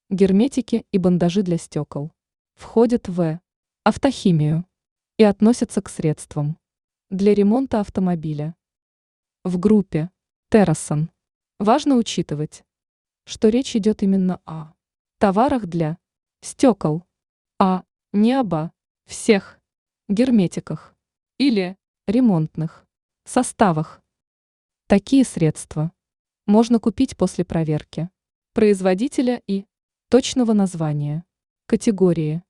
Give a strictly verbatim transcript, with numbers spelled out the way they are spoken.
Герметики и бандажи для стекол входят в автохимию и относятся к средствам для ремонта автомобиля. В группе Террасон важно учитывать, что речь идет именно о товарах для стекол, а не обо всех герметиках или ремонтных составах. Такие средства можно купить после проверки производителя и точного названия категории